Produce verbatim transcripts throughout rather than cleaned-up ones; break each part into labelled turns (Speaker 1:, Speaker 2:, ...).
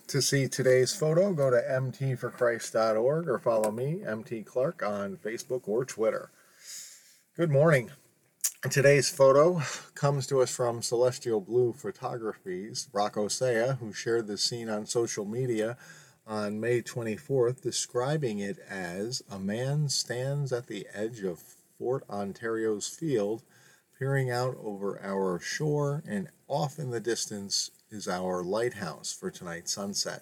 Speaker 1: To see today's photo, go to m t for christ dot org or follow me, M T Clark, on Facebook or Twitter. Good morning. Today's photo comes to us from Celestial Blue Photography's Rocco Saya, who shared this scene on social media on May twenty-fourth, describing it as a man stands at the edge of Fort Ontario's field, peering out over our shore, and off in the distance is our lighthouse for tonight's sunset.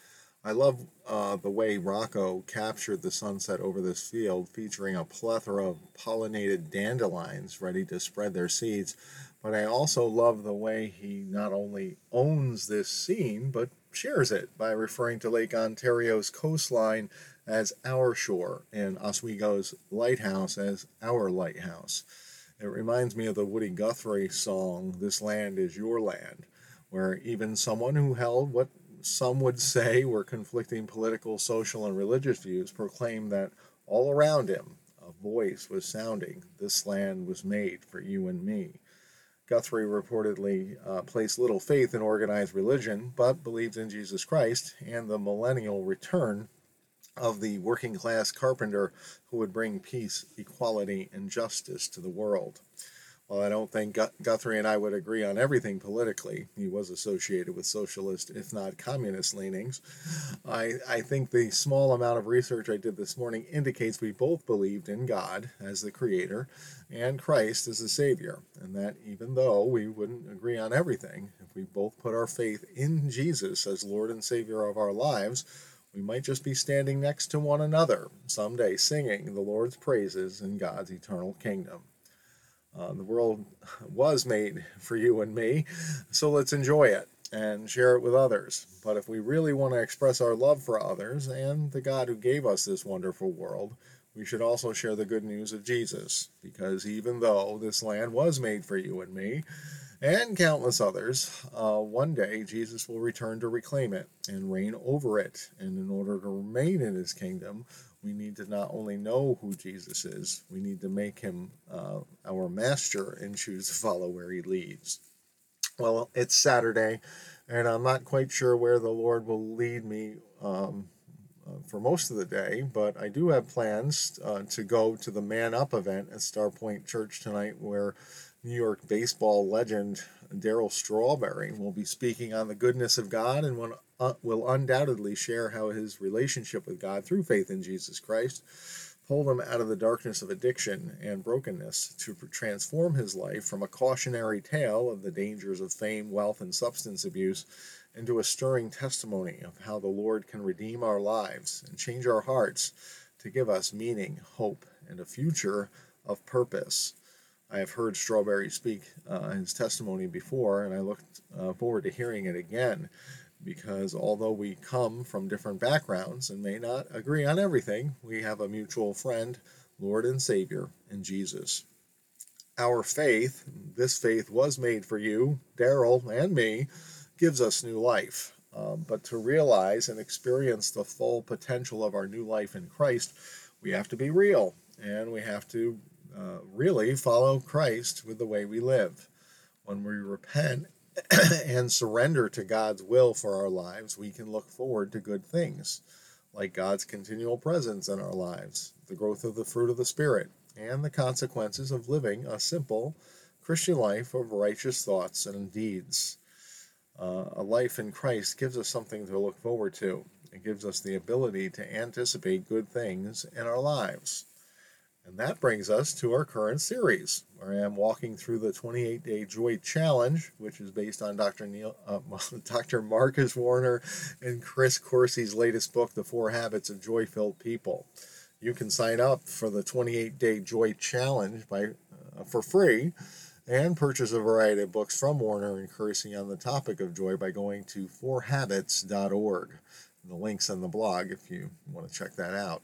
Speaker 1: I love uh, the way Rocco captured the sunset over this field, featuring a plethora of pollinated dandelions ready to spread their seeds. But I also love the way he not only owns this scene, but shares it by referring to Lake Ontario's coastline as our shore and Oswego's lighthouse as our lighthouse. It reminds me of the Woody Guthrie song, "This Land Is Your Land," where even someone who held what some would say were conflicting political, social, and religious views proclaimed that all around him a voice was sounding, "This land was made for you and me." Guthrie reportedly uh, placed little faith in organized religion, but believed in Jesus Christ and the millennial return of the working-class carpenter who would bring peace, equality, and justice to the world. While I don't think Guthrie and I would agree on everything politically, he was associated with socialist, if not communist, leanings. I, I think the small amount of research I did this morning indicates we both believed in God as the Creator and Christ as the Savior, and that even though we wouldn't agree on everything, if we both put our faith in Jesus as Lord and Savior of our lives, we might just be standing next to one another someday singing the Lord's praises in God's eternal kingdom. Uh, the world was made for you and me, so let's enjoy it and share it with others. But if we really want to express our love for others and the God who gave us this wonderful world, we should also share the good news of Jesus, because even though this land was made for you and me, and countless others, uh, one day Jesus will return to reclaim it and reign over it. And in order to remain in his kingdom, we need to not only know who Jesus is, we need to make him uh, our master and choose to follow where he leads. Well, it's Saturday, and I'm not quite sure where the Lord will lead me um, uh, for most of the day, but I do have plans uh, to go to the Man Up event at Star Point Church tonight, where New York baseball legend Darryl Strawberry will be speaking on the goodness of God and will, uh, will undoubtedly share how his relationship with God through faith in Jesus Christ pulled him out of the darkness of addiction and brokenness to transform his life from a cautionary tale of the dangers of fame, wealth, and substance abuse into a stirring testimony of how the Lord can redeem our lives and change our hearts to give us meaning, hope, and a future of purpose. I have heard Strawberry speak uh, his testimony before, and I look uh, forward to hearing it again, because although we come from different backgrounds and may not agree on everything, we have a mutual friend, Lord and Savior, in Jesus. Our faith, this faith was made for you, Darryl, and me, gives us new life. Um, but to realize and experience the full potential of our new life in Christ, we have to be real, and we have to Uh, really follow Christ with the way we live. When we repent and surrender to God's will for our lives, we can look forward to good things, like God's continual presence in our lives, the growth of the fruit of the Spirit, and the consequences of living a simple Christian life of righteous thoughts and deeds. Uh, a life in Christ gives us something to look forward to. It gives us the ability to anticipate good things in our lives. And that brings us to our current series, where I am walking through the twenty-eight day Joy Challenge, which is based on Doctor Neil, uh, Doctor Marcus Warner and Chris Coursey's latest book, The Four Habits of Joy-Filled People. You can sign up for the twenty-eight day Joy Challenge by uh, for free and purchase a variety of books from Warner and Coursey on the topic of joy by going to four habits dot org. The link's on the blog if you want to check that out.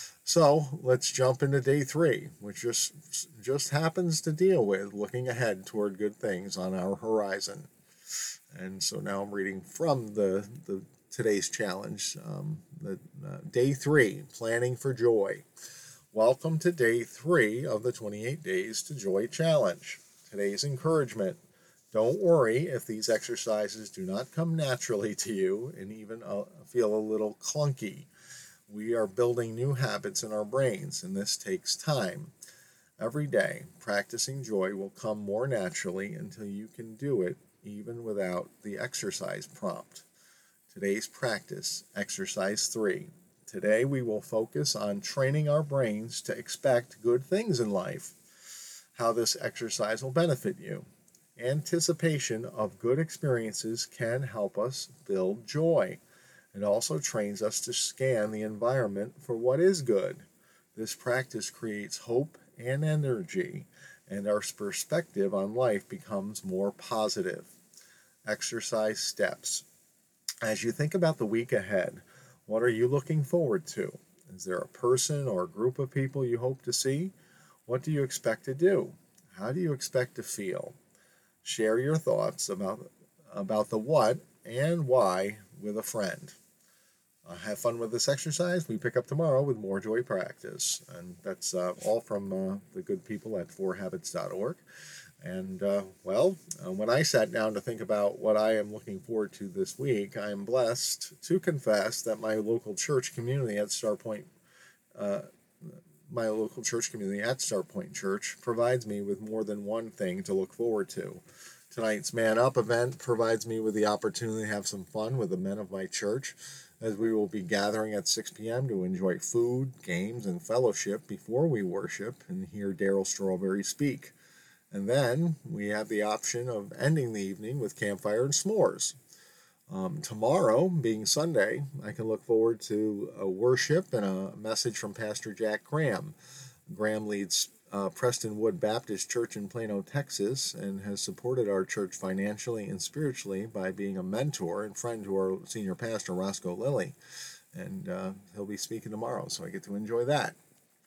Speaker 1: So let's jump into day three, which just just happens to deal with looking ahead toward good things on our horizon. And so now I'm reading from the, the today's challenge, um, the, uh, day three, planning for joy. Welcome to day three of the twenty-eight Days to Joy Challenge. Today's encouragement: Don't worry if these exercises do not come naturally to you and even uh, feel a little clunky. We are building new habits in our brains, and this takes time. Every day, practicing joy will come more naturally until you can do it even without the exercise prompt. Today's practice, exercise three. Today we will focus on training our brains to expect good things in life. How this exercise will benefit you. Anticipation of good experiences can help us build joy. It also trains us to scan the environment for what is good. This practice creates hope and energy, and our perspective on life becomes more positive. Exercise steps. As you think about the week ahead, what are you looking forward to? Is there a person or a group of people you hope to see? What do you expect to do? How do you expect to feel? Share your thoughts about, about the what and why with a friend. Uh, have fun with this exercise. We pick up tomorrow with more joy practice. And that's uh, all from uh, the good people at four habits dot org. And, uh, well, uh, when I sat down to think about what I am looking forward to this week, I am blessed to confess that my local church community at Starpoint, uh, my local church community at Starpoint Church provides me with more than one thing to look forward to. Tonight's Man Up event provides me with the opportunity to have some fun with the men of my church, as we will be gathering at six p.m. to enjoy food, games, and fellowship before we worship and hear Daryl Strawberry speak. And then we have the option of ending the evening with campfire and s'mores. Um, tomorrow, being Sunday, I can look forward to a worship and a message from Pastor Jack Graham. Graham leads uh, Prestonwood Baptist Church in Plano, Texas, and has supported our church financially and spiritually by being a mentor and friend to our senior pastor, Roscoe Lilly. And uh, he'll be speaking tomorrow, so I get to enjoy that.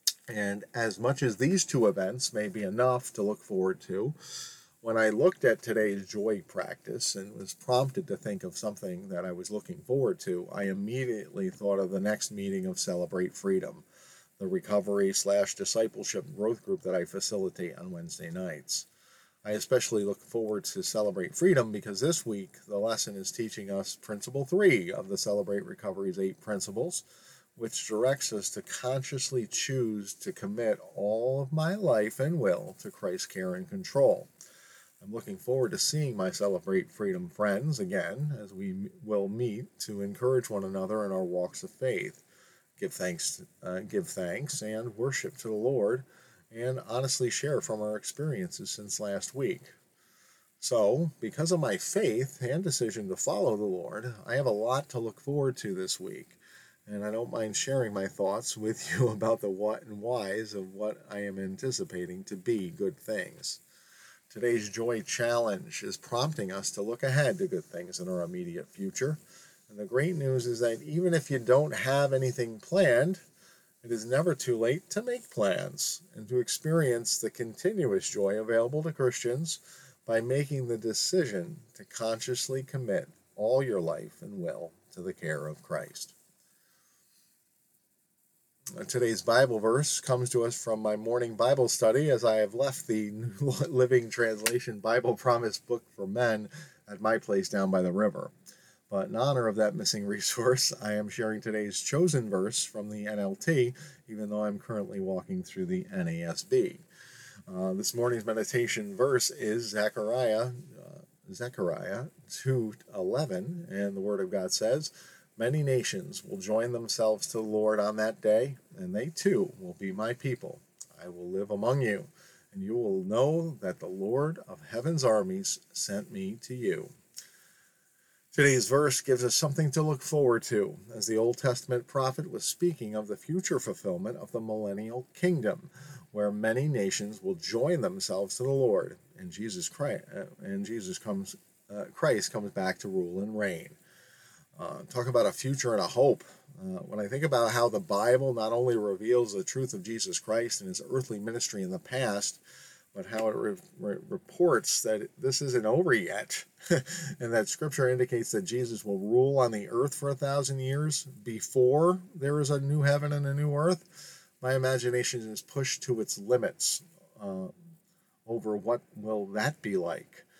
Speaker 1: And as much as these two events may be enough to look forward to, when I looked at today's joy practice and was prompted to think of something that I was looking forward to, I immediately thought of the next meeting of Celebrate Freedom, the recovery slash discipleship growth group that I facilitate on Wednesday nights. I especially look forward to Celebrate Freedom because this week the lesson is teaching us Principle three of the Celebrate Recovery's eight principles, which directs us to consciously choose to commit all of my life and will to Christ's care and control. I'm looking forward to seeing my Celebrate Freedom friends again, as we will meet to encourage one another in our walks of faith, give thanks, uh, give thanks and worship to the Lord, and honestly share from our experiences since last week. So, because of my faith and decision to follow the Lord, I have a lot to look forward to this week. And I don't mind sharing my thoughts with you about the what and whys of what I am anticipating to be good things. Today's Joy Challenge is prompting us to look ahead to good things in our immediate future. And the great news is that even if you don't have anything planned, it is never too late to make plans and to experience the continuous joy available to Christians by making the decision to consciously commit all your life and will to the care of Christ. Today's Bible verse comes to us from my morning Bible study, as I have left the New Living Translation Bible Promise Book for Men at my place down by the river. But in honor of that missing resource, I am sharing today's chosen verse from the N L T, even though I'm currently walking through the N A S B. Uh, this morning's meditation verse is Zechariah, uh, Zechariah two eleven, and the Word of God says, "Many nations will join themselves to the Lord on that day, and they too will be my people. I will live among you, and you will know that the Lord of heaven's armies sent me to you." Today's verse gives us something to look forward to, as the Old Testament prophet was speaking of the future fulfillment of the millennial kingdom, where many nations will join themselves to the Lord, and Jesus Christ, uh, and Jesus comes, uh, Christ comes back to rule and reign. Uh, talk about a future and a hope. Uh, when I think about how the Bible not only reveals the truth of Jesus Christ and his earthly ministry in the past, but how it re- re- reports that this isn't over yet, and that Scripture indicates that Jesus will rule on the earth for a thousand years before there is a new heaven and a new earth, my imagination is pushed to its limits uh, over what will that be like.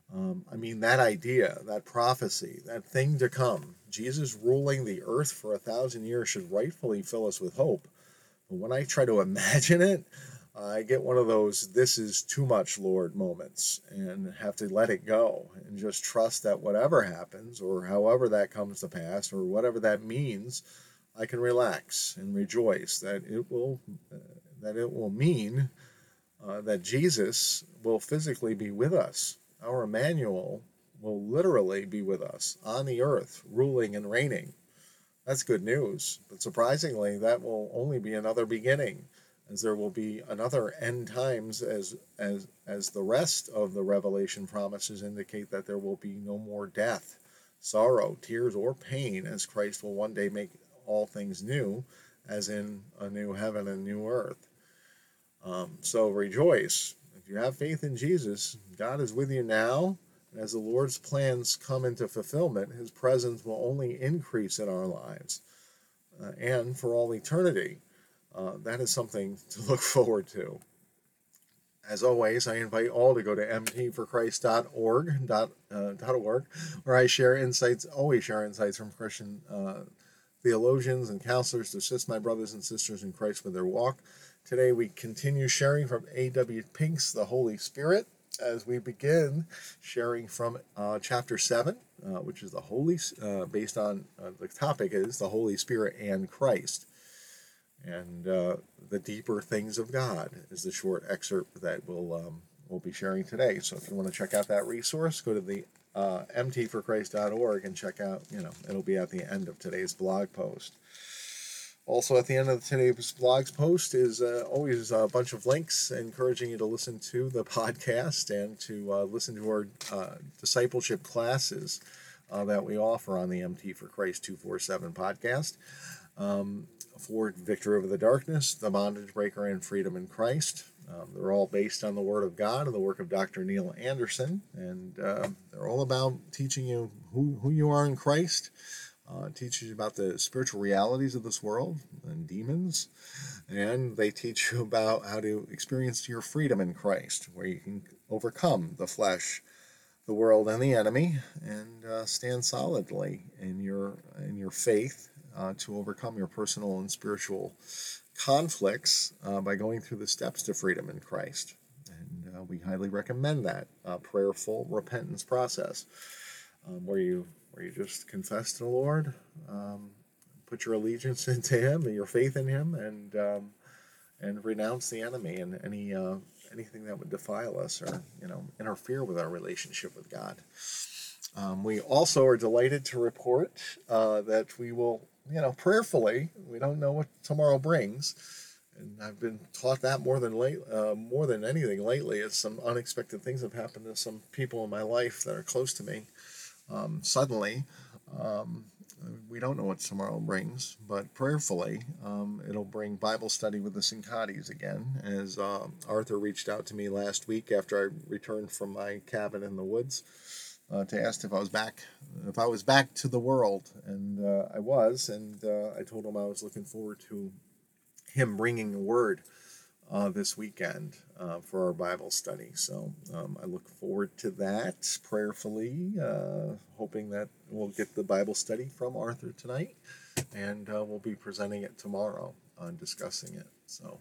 Speaker 1: Um, I mean, that idea, that prophecy, that thing to come, Jesus ruling the earth for a thousand years should rightfully fill us with hope. But when I try to imagine it, I get one of those "this is too much, Lord" moments and have to let it go and just trust that whatever happens or however that comes to pass or whatever that means, I can relax and rejoice that it will uh, that it will mean uh, that Jesus will physically be with us. Our Emmanuel will literally be with us on the earth, ruling and reigning. That's good news. But surprisingly, that will only be another beginning, as there will be another end times as as as the rest of the Revelation promises indicate that there will be no more death, sorrow, tears, or pain, as Christ will one day make all things new, as in a new heaven and new earth. Um, so rejoice. If you have faith in Jesus, God is with you now. And as the Lord's plans come into fulfillment, his presence will only increase in our lives uh, and for all eternity. Uh, that is something to look forward to. As always, I invite all to go to m t for christ dot org, dot, uh, .org, where I share insights, always share insights from Christian uh, theologians and counselors to assist my brothers and sisters in Christ with their walk. Today we continue sharing from A W Pink's The Holy Spirit as we begin sharing from uh, chapter seven, uh, which is the Holy, uh, based on, uh, the topic is the Holy Spirit and Christ. And uh, the deeper things of God is the short excerpt that we'll, um, we'll be sharing today. So if you want to check out that resource, go to the uh, m t for christ dot org and check out, you know, it'll be at the end of today's blog post. Also at the end of today's blog post is uh, always a bunch of links encouraging you to listen to the podcast and to uh, listen to our uh, discipleship classes uh, that we offer on the M T for Christ two forty-seven podcast. Um, for Victory Over the Darkness, The Bondage Breaker, and Freedom in Christ. Um, they're all based on the Word of God and the work of Doctor Neil Anderson, and uh, they're all about teaching you who, who you are in Christ, uh, teaches you about the spiritual realities of this world and demons, and they teach you about how to experience your freedom in Christ, where you can overcome the flesh, the world, and the enemy, and uh, stand solidly in your in your faith uh, to overcome your personal and spiritual conflicts uh, by going through the steps to freedom in Christ. And uh, we highly recommend that uh, prayerful repentance process, um, where you where you just confess to the Lord, um, put your allegiance into Him and your faith in Him, and um, and renounce the enemy and any uh, anything that would defile us or you know interfere with our relationship with God. Um, we also are delighted to report uh, that we will, you know, prayerfully. We don't know what tomorrow brings, and I've been taught that more than late, uh, more than anything lately. As some unexpected things have happened to some people in my life that are close to me. Um, suddenly, um, we don't know what tomorrow brings, but prayerfully, um, it'll bring Bible study with the Sinkatis again. As uh, Arthur reached out to me last week after I returned from my cabin in the woods. Uh, to ask if I was back, if I was back to the world, and uh, I was, and uh, I told him I was looking forward to him bringing a word uh, this weekend uh, for our Bible study. So um, I look forward to that prayerfully, uh, hoping that we'll get the Bible study from Arthur tonight, and uh, we'll be presenting it tomorrow and discussing it. So.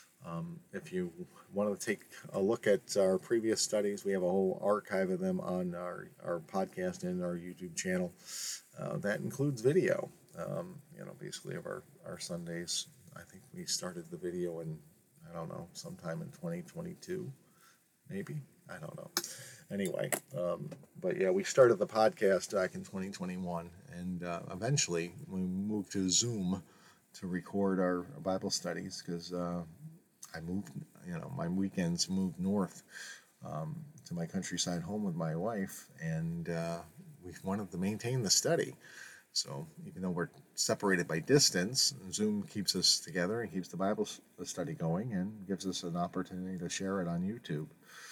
Speaker 1: Um, if you want to take a look at our previous studies, we have a whole archive of them on our, our podcast and our YouTube channel. Uh, that includes video, um, you know, basically of our, our Sundays. I think we started the video in, I don't know, sometime in twenty twenty-two, maybe. I don't know. Anyway, um, but yeah, we started the podcast back in twenty twenty-one, and uh, eventually we moved to Zoom to record our Bible studies because uh, I moved, you know, my weekends moved north um, to my countryside home with my wife, and uh, we wanted to maintain the study. So even though we're separated by distance, Zoom keeps us together and keeps the Bible study going and gives us an opportunity to share it on YouTube.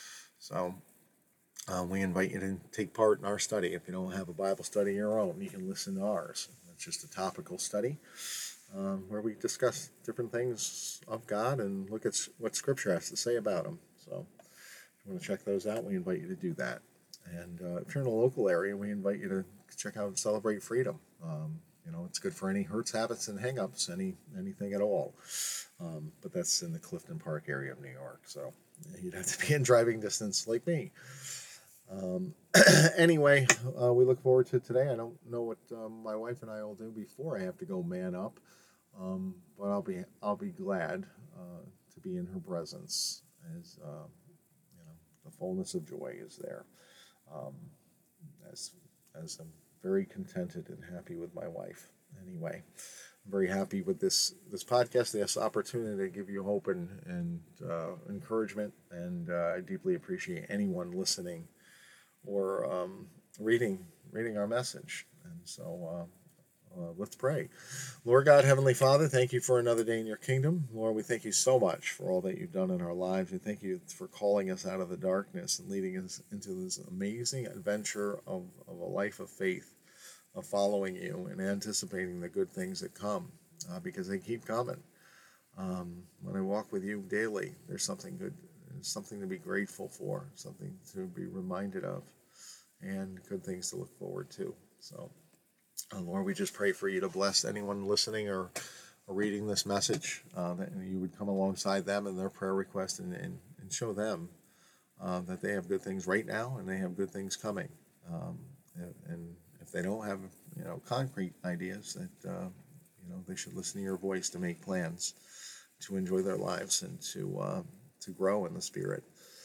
Speaker 1: So uh, we invite you to take part in our study. If you don't have a Bible study of your own, you can listen to ours. It's just a topical study. Um, where we discuss different things of God and look at what Scripture has to say about them. So if you want to check those out, we invite you to do that. And uh, if you're in a local area, we invite you to check out Celebrate Freedom. Um, you know, it's good for any hurts, habits, and hangups, any anything at all. Um, but that's in the Clifton Park area of New York, so you'd have to be in driving distance like me. Um, anyway, uh, we look forward to today. I don't know what um, my wife and I will do before I have to go man up, um, but I'll be I'll be glad uh, to be in her presence, as uh, you know, the fullness of joy is there. Um, as as I'm very contented and happy with my wife. Anyway, I'm very happy with this this podcast, this opportunity to give you hope and and uh, encouragement, and uh, I deeply appreciate anyone listening or um, reading reading our message. And so. Uh, Uh, let's pray. Lord God, Heavenly Father, thank you for another day in your kingdom. Lord, we thank you so much for all that you've done in our lives. We thank you for calling us out of the darkness and leading us into this amazing adventure of, of a life of faith, of following you and anticipating the good things that come, uh, because they keep coming. Um, when I walk with you daily, there's something good, there's something to be grateful for, something to be reminded of, and good things to look forward to. So, Uh, Lord, we just pray for you to bless anyone listening or, or reading this message, uh, that you would come alongside them and their prayer request, and, and, and show them uh, that they have good things right now and they have good things coming. Um, and, and if they don't have, you know, concrete ideas, that uh, you know, they should listen to your voice to make plans to enjoy their lives and to uh, to grow in the Spirit.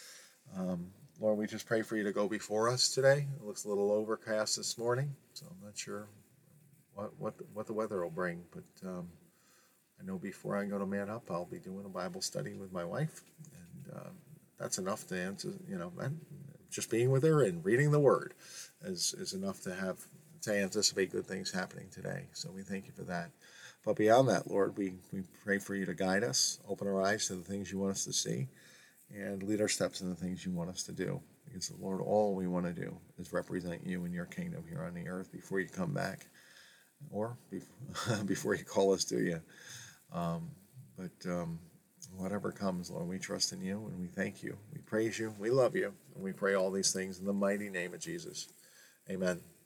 Speaker 1: Um, Lord, we just pray for you to go before us today. It looks a little overcast this morning, so I'm not sure what what what the weather will bring, but um, I know before I go to Man Up, I'll be doing a Bible study with my wife, and um, that's enough to answer. You know, just being with her and reading the Word is is enough to have to anticipate good things happening today. So we thank you for that. But beyond that, Lord, we we pray for you to guide us, open our eyes to the things you want us to see, and lead our steps in the things you want us to do. Because, Lord, all we want to do is represent you and your kingdom here on the earth before you come back, or before you call us to you. Um, but um, whatever comes, Lord, we trust in you and we thank you. We praise you. We love you. And we pray all these things in the mighty name of Jesus. Amen.